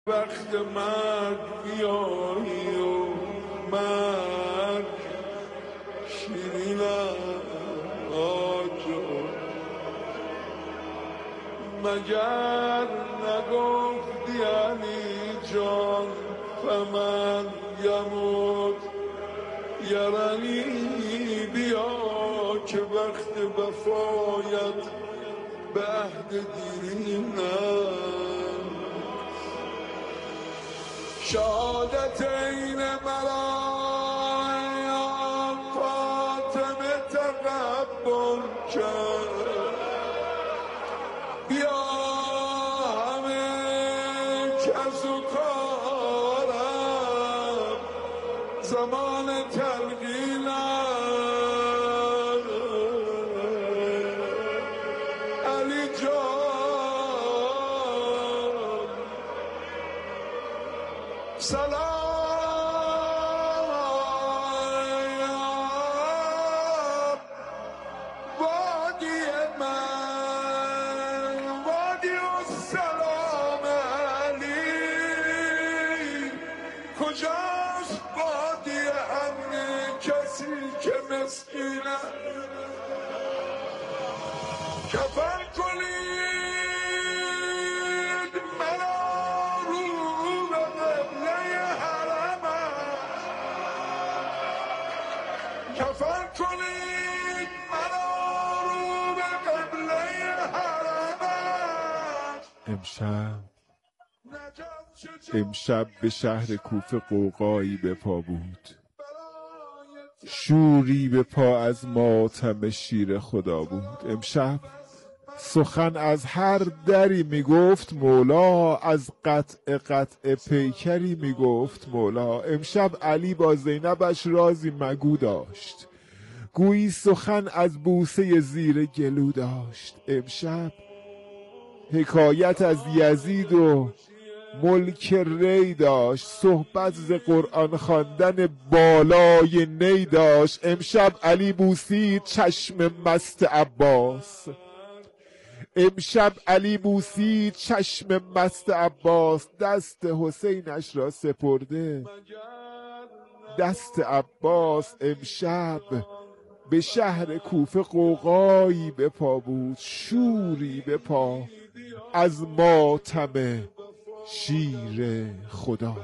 وقت مرگ بیایی و مرگ شیرینم آجو مگر نگفتی علی جان فمن یموت یرنی بیا که وقت وفایت به عهد دیرینم شهادتین مرا فاطمه تقبل کرد بیا همه کس و کارم زمان تلقینم علی جان سلام وادی من وادی السلام علی کجاست وادی امن کسی که مسکینه کفن کنید مرا رو به قبله حرمت کفن کنید مرا رو به قبله حرمت امشب به شهر کوفه قوقایی به پا بود، شوری به پا از ماتم شیر خدا بود. امشب سخن از هر دری میگفت مولا، از قطع پیکری میگفت مولا. امشب علی با زینبش رازی مگو داشت، گویی سخن از بوسه زیر گلو داشت. امشب حکایت از یزید و ملک ری داشت، صحبت ز قرآن خواندن بالای نی داشت. امشب علی بوسید چشم مست عباس، امشب علی بوسید چشم مست عباس. دست حسینش را سپرده دست عباس. امشب به شهر کوفه قوقایی به پا بود، شوری به پا از ماتم شیر خدا بود.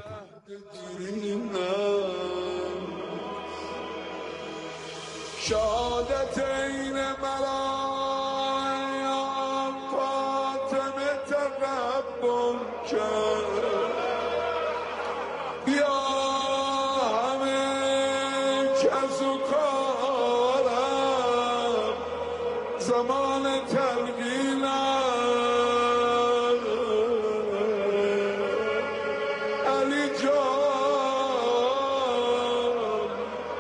شهادتین مرا فاطمه تقبل کرد بیا همه کس و کارم زمان تلقینم علی جان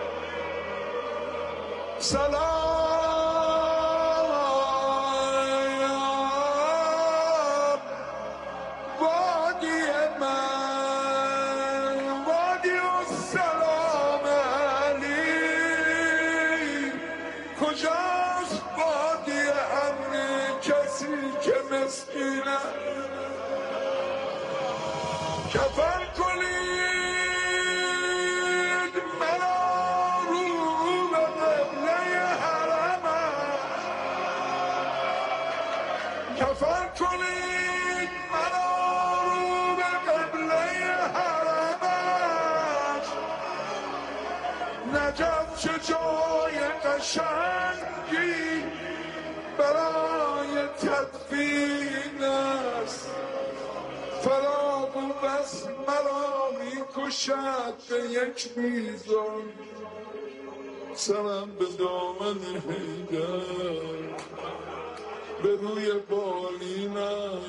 سلام وادی من وادی السلام علی کجاست وادی امن کسی که مسکینه کفن کنید مرا رو به قبله حرمت کفن کنید مرا رو به قبله حرمت نجف چه جای قشنگی برای تدفین است فراق و بس مرا میکشد به یک میزان سرم به دامن حیدر به روی بالینم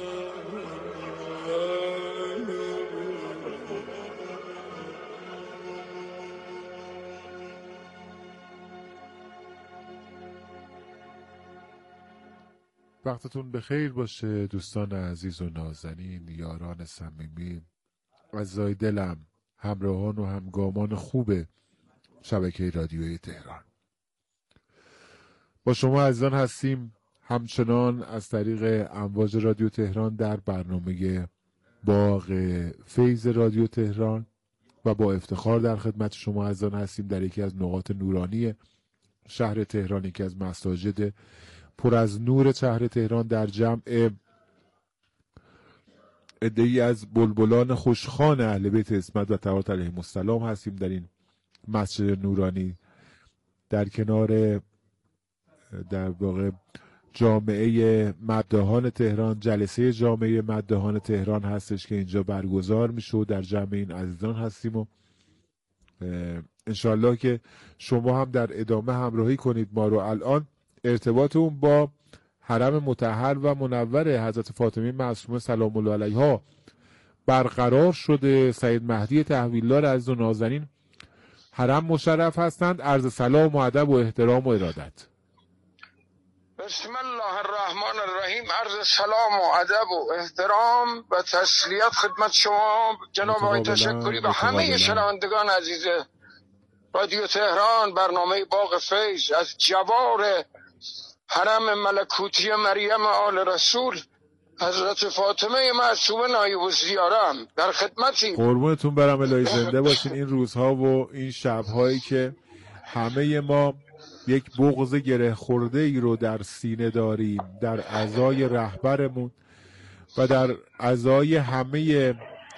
وقتتون بخیر باشه دوستان عزیز و نازنین، یاران صمیمی، عزیزای دلم، همراهان و همگامان خوب شبکه رادیوی تهران. با شما عزیزان هستیم همچنان از طریق امواج رادیو تهران در برنامه باغ فیض رادیو تهران و با افتخار در خدمت شما عزیزان هستیم در یکی از نقاط نورانی شهر تهران، یکی از مساجد پر از نور شهر تهران. در جمع عده‌ای از بلبلان خوشخوان اهل بیت عصمت و طهارت علیهم السلام هستیم در این مسجد نورانی، در کنار در واقع جامعه مداحان تهران. جلسه جامعه مداحان تهران هستش که اینجا برگزار میشه و در جمع این عزیزان هستیم و انشالله که شما هم در ادامه همراهی کنید ما رو. الان ارتباط اون با حرم مطهر و منور حضرت فاطمه معصومه سلام الله علیها برقرار شده. سید مهدی تحویلدار عزیز و نازنین حرم مشرف هستند. عرض سلام و ادب و احترام و ارادت. بسم الله الرحمن الرحیم. عرض سلام و ادب و احترام و تسلیت خدمت شما جناب آقای تشکری و همه شنوندگان عزیز رادیو تهران. برنامه باغ فیض از جوار حرم ملکوتی مریم آل رسول حضرت فاطمه معصومه نایب الزیارم در خدمتیم. قربونتون برم، الهی زنده باشین. این روزها و این شبهایی که همه ما یک بغض گره خورده ای رو در سینه داریم، در عزای رهبرمون و در عزای همه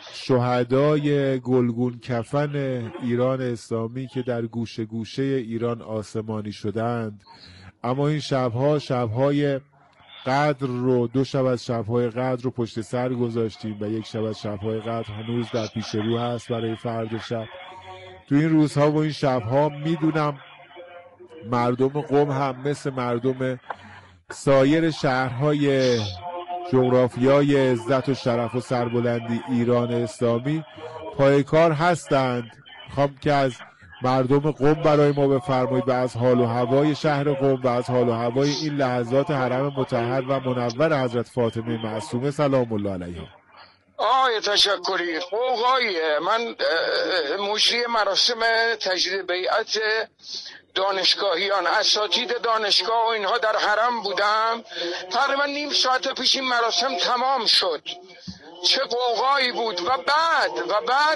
شهدای گلگون کفن ایران اسلامی که در گوشه گوشه ایران آسمانی شدند. اما این شبها شبهای قدر رو، 2 شب از شبهای قدر رو پشت سر گذاشتیم و 1 شب از شبهای قدر هنوز در پیش رو هست برای فردا شب. تو این روزها و این شبها میدونم مردم قم هم مثل مردم سایر شهرهای جغرافیای عزت و شرف و سربلندی ایران اسلامی پای کار هستند. میخوام که از مردم قم برای ما بفرمایید و از حال و هوای شهر قم و از حال و هوای این لحظات حرم مطهر و منور حضرت فاطمه معصومه سلام الله علیها. آقای تشکری، قوقای من مجری مراسم تجدید بیعت دانشگاهیان، اساتید دانشگاه و اینها در حرم بودم. تقریبا نیم ساعت پیش این مراسم تمام شد. چه قوقایی بود. و بعد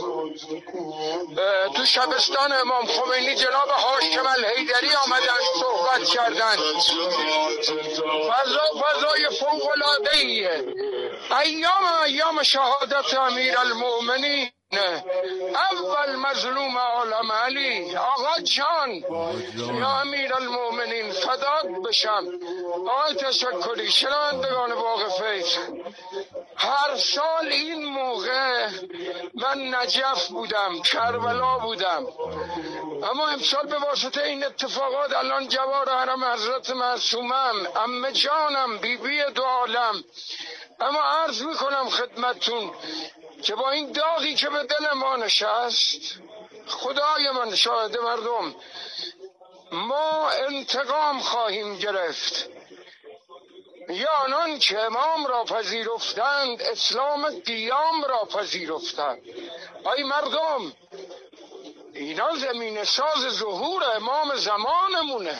تو شبستان امام خمینی جناب حاکم الحیدری آمدن صحبت کردن. فضای فوق العاده ایه. ایام شهادت امیر المؤمنین، اول مظلوم عالم علی آقا جان یا امیر المؤمنین فدات بشم. آقای تشکری، شنوندگان باغ فیض، هر سال این موقع من نجف بودم، کربلا بودم، اما امسال به واسطه این اتفاقات الان جوار حرم حضرت معصومم، عمه جانم، بیبی دو عالم. اما عرض میکنم خدمتتون که با این داغی که به دل ما نشست، خدای من شاهد مردم، ما انتقام خواهیم گرفت. یا آنان که امام را پذیرفتند اسلام قیام را پذیرفتند. ای مردم، اینا زمین ساز ظهور امام زمانمونه.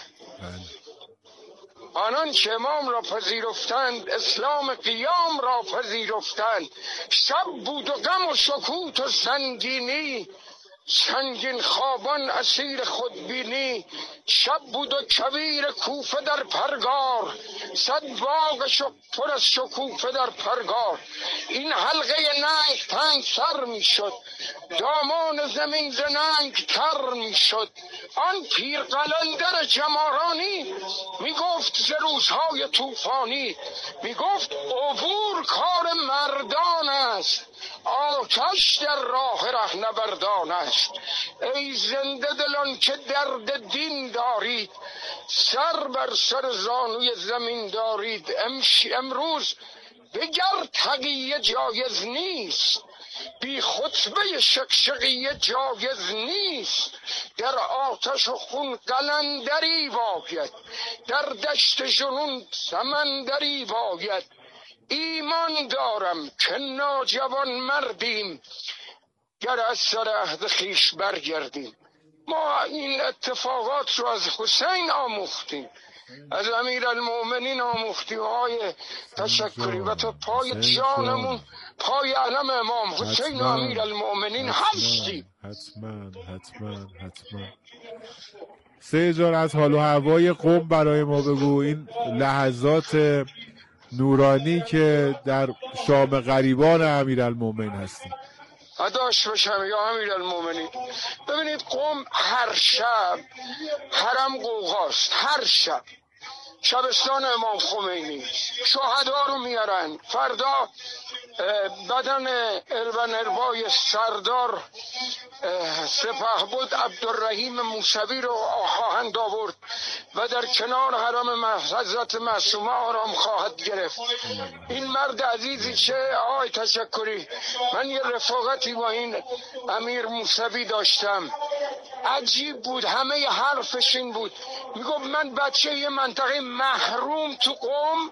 آنان که امام را پذیرفتند اسلام قیام را پذیرفتند. شب بود و غم و سکوت و سنگینی، سنگین خوابان اسیر خودبینی. شب بود و کویر کوفه در پرگار، صد باغ پر از شکوفه در پرگار. این حلقه ننگ تنگ سر می شد، دامان زمین ز ننگ تر می شد. آن پیر قلندر جمارانی می گفت ز روزهای طوفانی، می گفت عبور کار مردان است، آتش در راه رهنوردان است. ای زنده دلان که درد دین دارید، سر بر سر زانوی زمین دارید. امروز بگر تقیه جایز نیست، بی خطبه شقشقیه جایز نیست. در آتش و خون قلندری باید، در دشت جنون سمندری باید. ایمان دارم که ناجوان مردیم، گر از سر عهد خویش برگردیم. ما این اتفاقات رو از حسین آموختیم، از امیر المؤمنین آموختیم. های تشکری و تا پای جانمون پای علم امام حسین و امیر المؤمنین هستی. حتما 3000 از حال و هوای قم برای ما بگو، این لحظات نورانی که در شام غریبان امیرالمومنین هستیم. اداش بشم یا امیرالمومنین. ببینید قم هر شب حرم قوقاست، هر شب شبستان امام خمینی، شهدا رو میارن. فردا بدن اربای سردار سپهبد عبدالرحیم موسوی رو خواهند آورد و در کنار حرم حضرت معصومه آرام خواهد گرفت. این مرد عزیزی چه آی تشکری، من یه رفاقتی با این امیر موسوی داشتم، عجیب بود، همه حرفش این بود، میگفت من بچه یه منطقه محروم تو قم،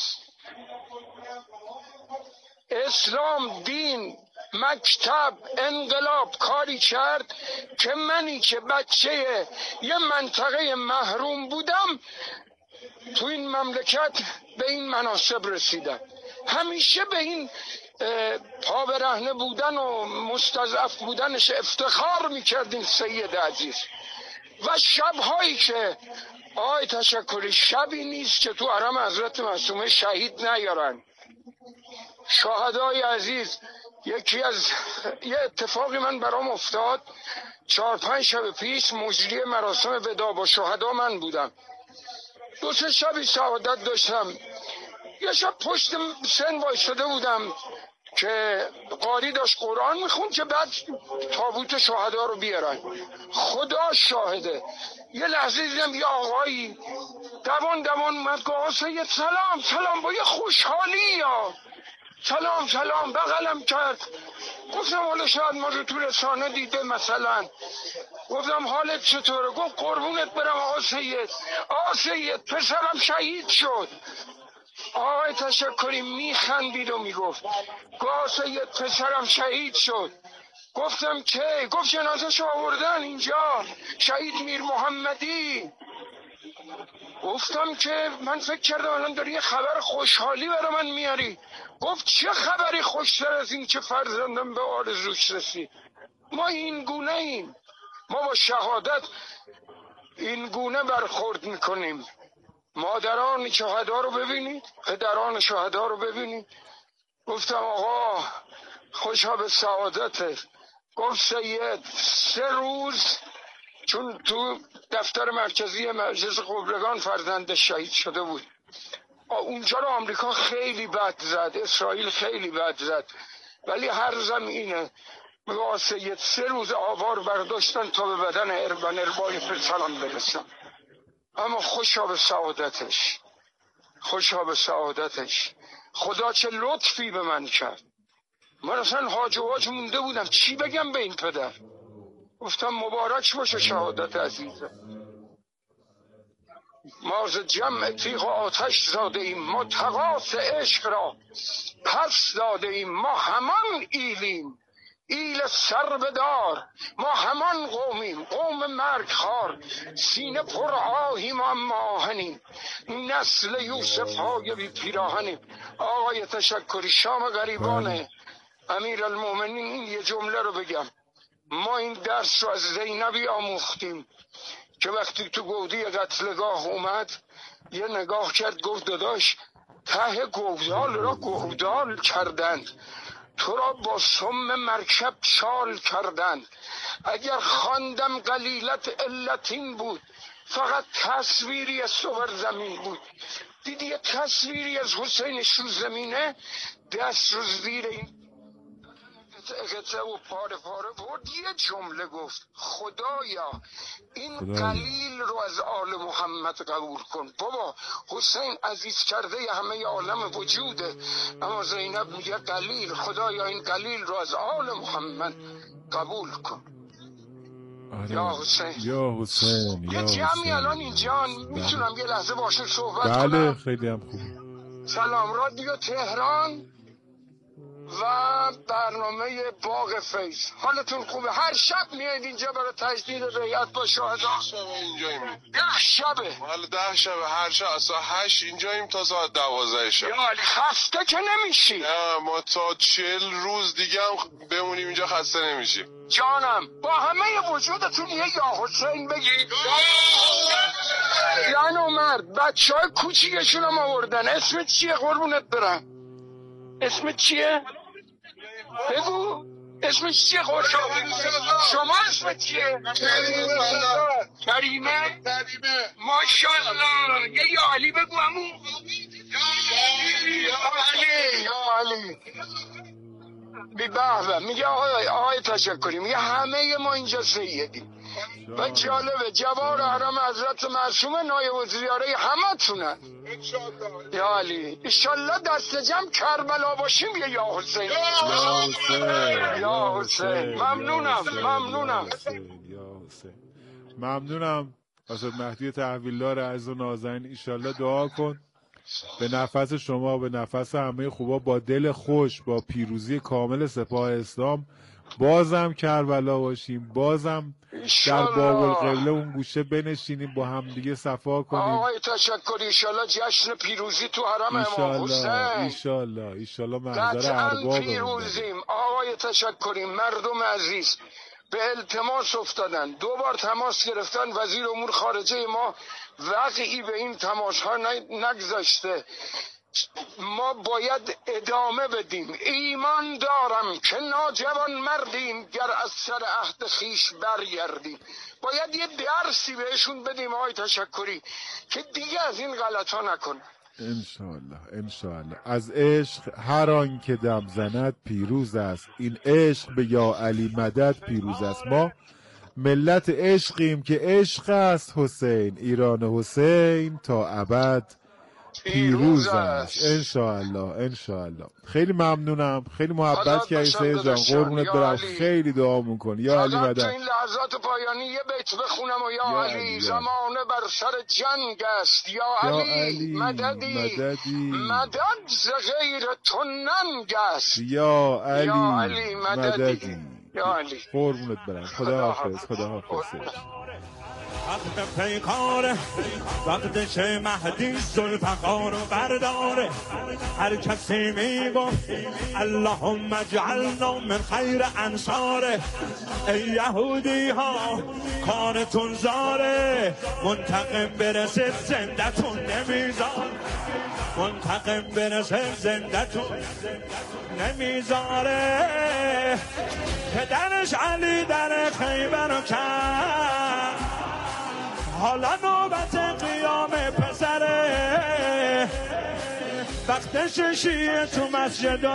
اسلام، دین، مکتب، انقلاب کاری کرد که منی که بچه یه منطقه محروم بودم تو این مملکت به این مناصب رسیدم. همیشه به این پا برهنه بودن و مستضعف بودنش افتخار میکردیم سید عزیز. و شبهایی که آی تشکری، شبی نیست که تو حرم حضرت معصومه شهید نیارن. شهدای عزیز، یکی از یه اتفاقی من برام افتاد 4-5 شب پیش، مجری مراسم وداع با شهدا من بودم. 2-3 شبی سعادت داشتم، یه شب پشت سن وایساده بودم که قاری داشت قرآن میخوند که بعد تابوت شهدا رو بیارن. خدا شاهده یه لحظه دیدم یه آقایی دوان اومد گفت سید سلام با یه خوشحالی یا سلام بغلم کرد. گفتم حالا شاید ما رو تو رسانه دیده مثلا. گفتم حالت چطوره؟ گفت قربونت برم آقا سید پسرم شهید شد. آقای تشکری میخندید و میگفت گفت سید پسرم شهید شد. گفتم که؟ گفت جنازه‌شو آوردن اینجا، شهید میر محمدی. گفتم که من فکر کردم الان داری یه خبر خوشحالی برای من میاری. گفت چه خبری خوشتر از این که فرزندم به آرزوش رسید؟ ما این گونه ایم، ما با شهادت این گونه برخورد میکنیم. مادران شهدا رو ببینید، پدران شهدا رو ببینید. گفتم آقا خوشا به سعادتت. گفت سید 3 روز، چون تو دفتر مرکزی مجلس خبرگان فرزندش شهید شده بود، اونجا رو آمریکا خیلی بد زد، اسرائیل خیلی بد زد، ولی هر زمینه میگه سید 3 روز آوار برداشتن تا به بدن اربای پسرم برسن. اما خوشا به سعادتش، خوشا به سعادتش. خدا چه لطفی به من کرد. من اصلا حاج مونده بودم چی بگم به این پدر. گفتم مبارک باشه شهادت عزیزه. ما ز جمع تیغ و آتش زاده ایم، ما تقاص عشق را پس داده ایم. ما همان ایلیم، ایل سر بدار، ما همان قومیم، قوم مرگ خار، سینه پر آهیم اما آهنیم، نسل یوسف های بی پیراهنیم. آقای تشکری، شام غریبان امیرالمومنین، این یه جمله رو بگم. ما این درس رو از زینبی آموختیم که وقتی تو گودی قتلگاه اومد یه نگاه کرد، گفت داداش ته گودال را گودال کردند، تو را با سم مرکب چال کردند. اگر خواندم قلیلت علتین بود، فقط تصویری از صور زمین بود. دیدی یه تصویری از حسینش رو زمینه، دست رو زیر این قطعه و پاره برد، یه جمله گفت خدایا این قلیل رو از آل محمد قبول کن. بابا حسین عزیز کرده همه عالم وجوده، اما زینب میگه قلیل، خدایا این قلیل رو از آل محمد قبول کن. یا حسین یه جمعی الان اینجا میتونم یه لحظه باشه صحبت کنم؟ بله خیلی هم خوب. سلام رادیو تهران. و برنامه باغ فیض. حالتون خوبه؟ هر شب میاید اینجا برای تجدید بیعت با شهدا؟ 10 شب اینجاییم. 10 شبه؟ حالا 10 شب، هر شب از ساعت 8 اینجاییم تا ساعت 12 شب. یا علی خسته که نمیشی؟ نه ما تا 40 روز دیگه هم بمونیم اینجا خسته نمیشیم. جانم با همه وجودتون یه یا حسین بگید. زن و مرد بچه های کوچیکشون هم آوردن. اسمت چیه قربونت برم؟ اسمت چیه؟ بگو اسمش چیه قربونت؟ شما اسمت چیه؟ کریمه؟ ماشاءالله. یه یا علی بگو همون. یا علی بی بحبه. میگه آقای تشکری، میگه همه ما اینجا سیدیم و جالبه جوار حرم حضرت معصومه نایب الزیاره همه تونن. یا علی انشالله دست جمع کربلا باشیم. یا حسین یا حسین. ممنونم حضرت مهدی تحویلدار عزیز و نازنین. انشالله دعا کن به نفس شما، به نفس همه خوبا، با دل خوش، با پیروزی کامل سپاه اسلام بازم کربلا باشیم، بازم در باب القبله اون گوشه بنشینیم، با هم دیگه صفا کنیم. آقای تشکری انشالله جشن پیروزی تو حرم امام حسین. ایشالله منظر ارباب پیروزیم. آقای تشکری مردم عزیز به التماس افتادن، 2 بار تماس گرفتن، وزیر امور خارجه ما وقعی به این تماس ها نگذاشته. ما باید ادامه بدیم. ایمان دارم که ناجوان مردیم گر از سر عهد خیش برگردیم. باید یه درسی بهشون بدیم آقای تشکری که دیگه از این غلط ها نکنن. انشاءالله. از عشق هر آن که دم زند پیروز است. این عشق به یا علی مدد پیروز است. ما ملت عشقیم که عشق است حسین. ایران حسین تا ابد پیروز است. انشاءالله. خیلی ممنونم، خیلی محبت کردی سید جان، قربونت برم. خیلی دعا میکنی یا علی مدد. تو این لحظات پایانی یه بیت بخونم و یا علی زمانه بر سر جنگ است. یا علی مددی مدد ز غیر تو ننگ است. یا علی مددی. یا علی قربونت برم. خدا حافظ. وقت پیکاره، وقت چه مهدی ذوالفقار رو برداره. هر کسی میگفت اللهم اجعلنا من خیر انصاره. ای یهودی ها کارتون زاره، منتقم برسه زندتون نمیذار. منتقم برسه زندتون نمیذاره. پدرش علی در خیبر رو کرد، حالا نوبت قیام پسره. وقتش شیعه تو مسجد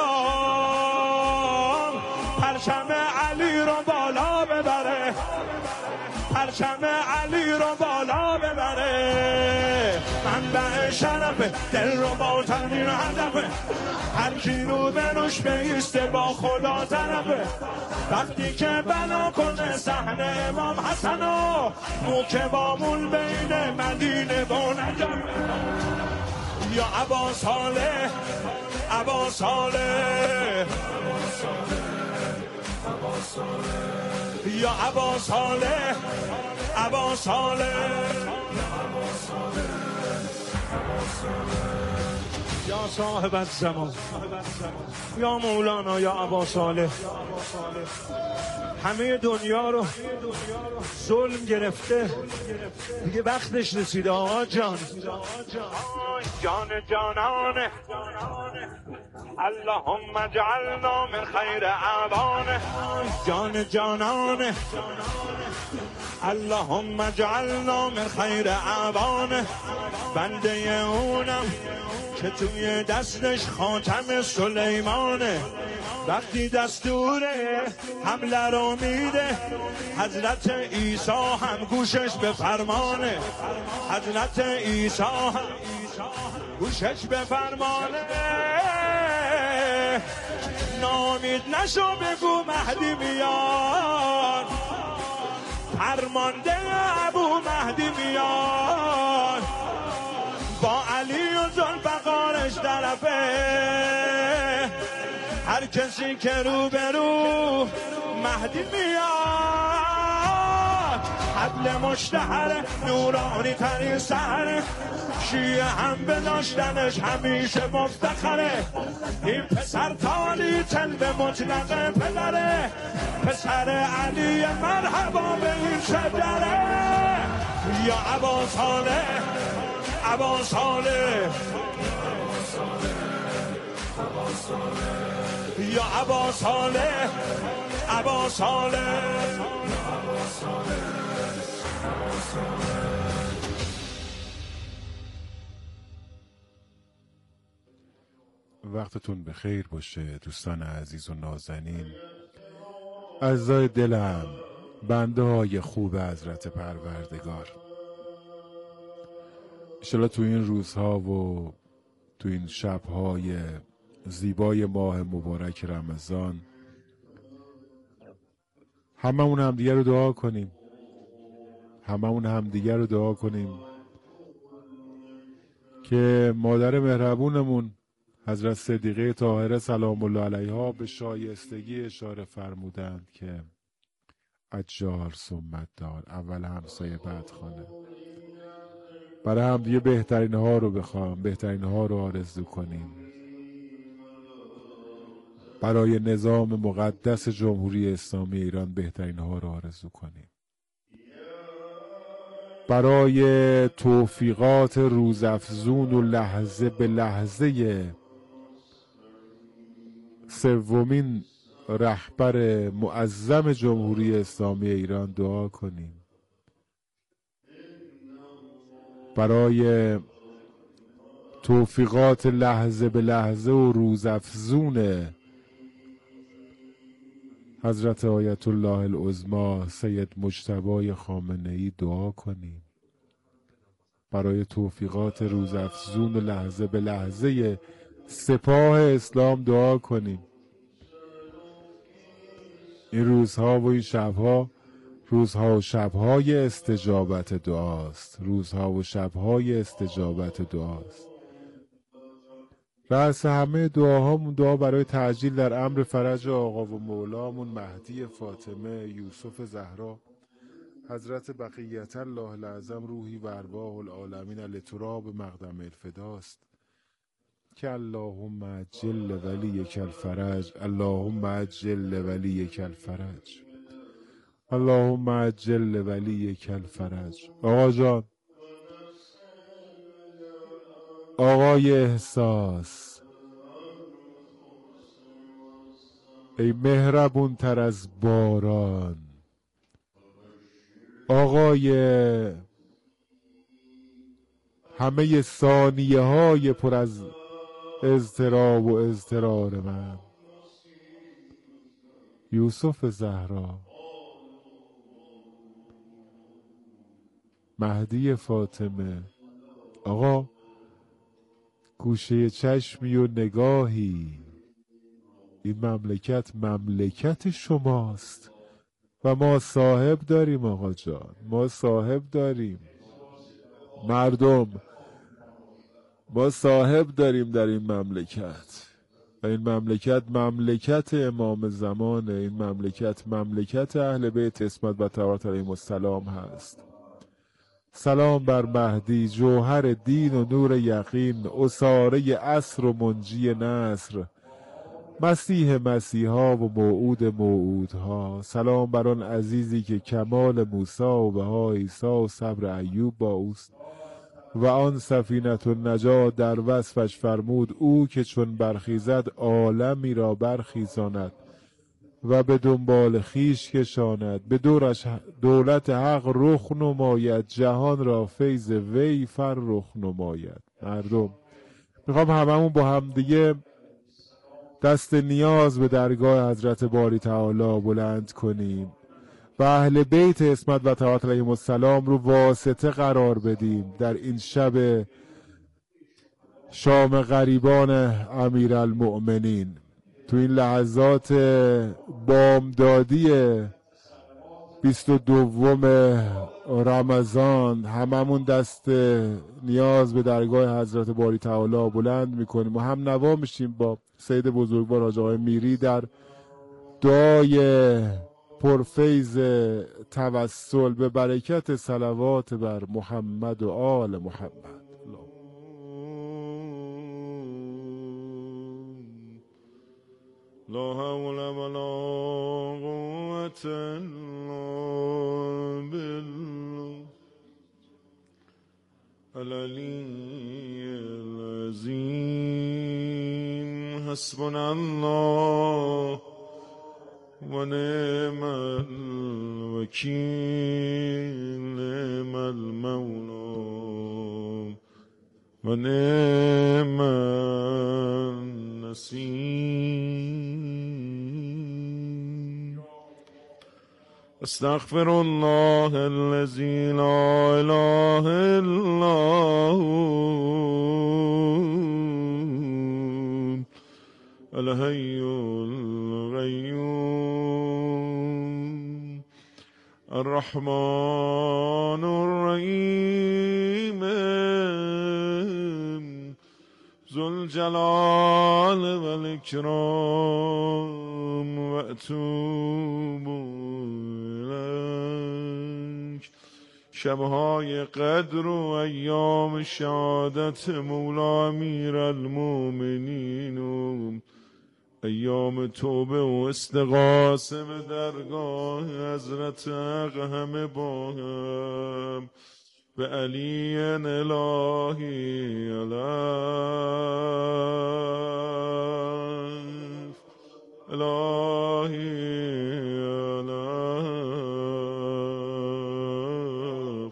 الحرام پرچم علی رو بالا ببره. پرچم علی رو بالا ببره. منبع شرف دل رو با تنین هدفه. هر کی رو بروش بیسته با خدا طرفه. وقتی که بنا کنه صحن امام حسن و موکبامون بین مدینه و نجف. یا ابا صالح یا ابا صالح یا صاحب الزمان یا مولانا یا ابا صالح. همه دنیا رو ظلم گرفته، دیگه وقتش رسیده آقا جان. جان جانانه اللهم اجعلنا من خیر اعوانه. جان جانانه اللهم اجعلنا من خیر اعوانه. بنده اونم که توی دستش خاتم سلیمانه. وقتی دستور حمله رو میده حضرت عیسی هم گوشش به فرمانه. حضرت عیسی هم گوشش به فرمانه. نامید نشو بگو مهدی میاد، فرمانده ابو مهدی میاد. با علی و ذوالفقارش طرفه. هر کسی که رو به رو مهدی میاد، حبل مشتهر نورانی ترین سهر، شیعه هم به داشتنش همیشه مفتخره. این پسر تالی تل به مطلق پدره، پسر علی مرحبا به این شجره. یا ابا صالح ابا صالح یا ابا صالح ابا صالح. وقتتون به خیر باشه دوستان عزیز و نازنین، اعضای دلم، بنده های خوب حضرت پروردگار. انشالله تو این روزها و تو این شبهای زیبای ماه مبارک رمضان هممون همدیگه رو دعا کنیم، هممون همدیگه رو دعا کنیم که مادر مهربونمون حضرت صدیقه طاهره سلام الله علیها به شایستگی اشاره فرمودند که اجار ثم دار، اول همسایه بعد خانه. برای همدیگه بهترین ها رو بخوام، بهترین ها رو آرزو کنیم. برای نظام مقدس جمهوری اسلامی ایران بهترین ها رو آرزو کنیم. برای توفیقات روزافزون و لحظه به لحظه سومین رهبر معظم جمهوری اسلامی ایران دعا کنیم. برای توفیقات لحظه به لحظه و روزافزون حضرت آیت الله العظمی سید مجتبی خامنه‌ای دعا کنیم. برای توفیقات روزافزون لحظه به لحظه سپاه اسلام دعا کنیم. این روزها و این شبها روزها و شبهای استجابت دعاست، روزها و شبهای استجابت دعاست. رأس همه دعاهامون دعا برای تعجیل در امر فرج آقا و مولامون مهدی فاطمه یوسف زهرا حضرت بقیت الله الاعظم روحی و ارواح العالمین لتراب مقدم الفداست که اللهم عجل ولیک الفرج، اللهم عجل ولیک الفرج، اللهم عجل ولیک الفرج. آقا جان، آقای احساس، ای مهربون تر از باران، آقای همه ثانیه های پر از اضطراب و اضطرار من، یوسف زهرا، مهدی فاطمه. آقا گوشه چشمی و نگاهی، این مملکت مملکت شماست و ما صاحب داریم. آقا جان، ما صاحب داریم، مردم ما صاحب داریم در این مملکت و این مملکت مملکت امام زمانه، این مملکت مملکت اهل بیت عصمت و طهارت علیهم السلام هست. سلام بر مهدی، جوهر دین و نور یقین، اساره عصر و منجی نصر، مسیح مسیحا و موعود موعودها. سلام بر آن عزیزی که کمال موسی و بها عیسی و صبر ایوب با اوست و آن سفینه النجات در وصفش فرمود او که چون برخیزد عالمی را برخیزاند و به دنبال خیش کشاند، به دورش دولت حق رخ نماید، جهان را فیض وی فرخ نماید. مردم میخوام هممون با هم دیگه دست نیاز به درگاه حضرت باری تعالی بلند کنیم و اهل بیت عصمت و طهارت علیهم السلام رو واسطه قرار بدیم در این شب شام غریبان امیرالمؤمنین. تو این لحظات بامدادی 22 رمضان هممون دست نیاز به درگاه حضرت باری تعالی بلند میکنیم و هم نوا میشیم با سید بزرگوار حاج آقای میری در دعای پرفیض توسل به برکت صلوات بر محمد و آل محمد. لا حول ولا قوة إلا بالله العلي العظيم حسبنا الله ونعم الوكيل نعم المولى ونعم النصير استغفر الله الذي لا إله إلا هو الحي القيوم الرحمن الرحيم ذو الجلال والإكرام وأتوب إليك. شبهای قدر و ایام شهادت مولا امیر المؤمنین و ایام توبه و استغاثه به درگاه حضرت حق همه با هم به علی الهی الف الهی الف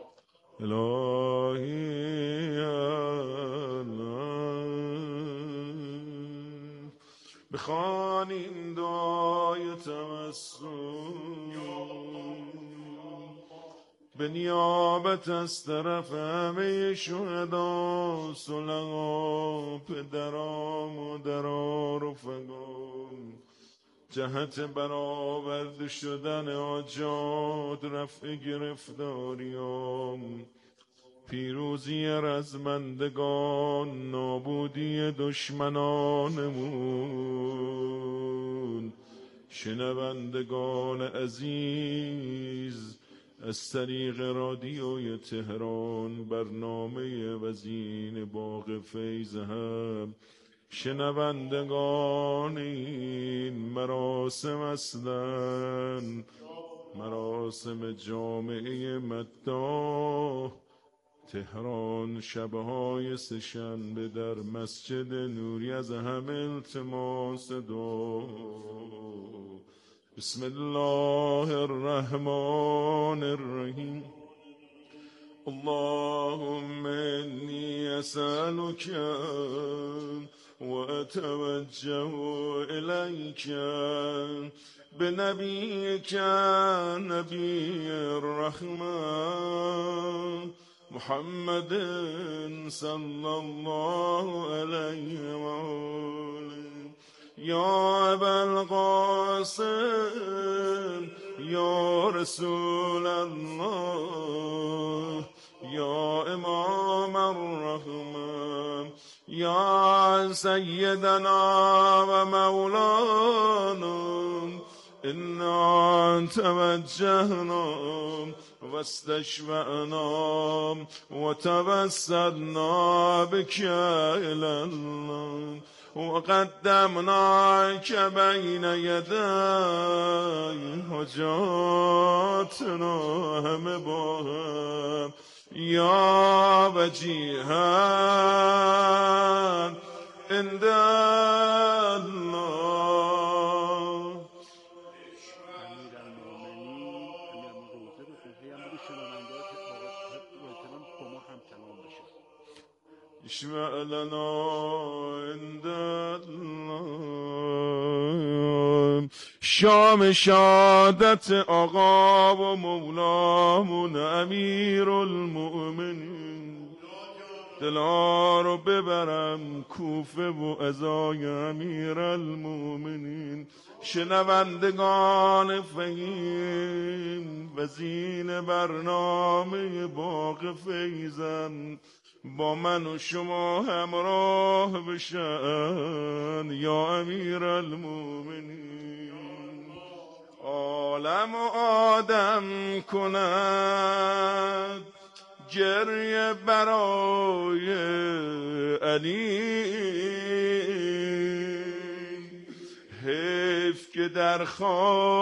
الهی الف بخوان این دعای تمسک به نیابت از طرف همه شهدا صلحا پدران مادران رفقان جهت برآورده شدن حاجات رفع گرفتاریان پیروزی رزمندگان نابودی دشمنانمون شنوندگان عزیز از طریق رادیوی تهران برنامه وزین باغ فیض هم شنوندگان این مراسم اصلاً مراسم جامعه مداح تهران شبهای سه‌شنبه در مسجد نوری از همه التماس دعا. بسم الله الرحمن الرحیم. اللهم انی اسألک واتوجه الیک بنبیک نبی الرحمن محمد صلی الله علیه و آله. یا ابا القاسم یا رسول الله یا امام الرحمن یا سیدنا و مولانا انا توجهنا واستشفعنا وتوسلنا بك إلى الله وقدمناك بين يدي حاجاتنا همه با هم یا وجیها عند الله. اشفع لنا عند الله. شام شهادت آقا و مولامون امیر المؤمنین دلا رو ببرم کوفه و ازای امیر المؤمنین. شنوندگان فهیم وزین برنامه باغ فیضن با من و شما همراه بشن یا امیر المومنین. عالم و آدم کند گریه برای علی، حیف که در خواب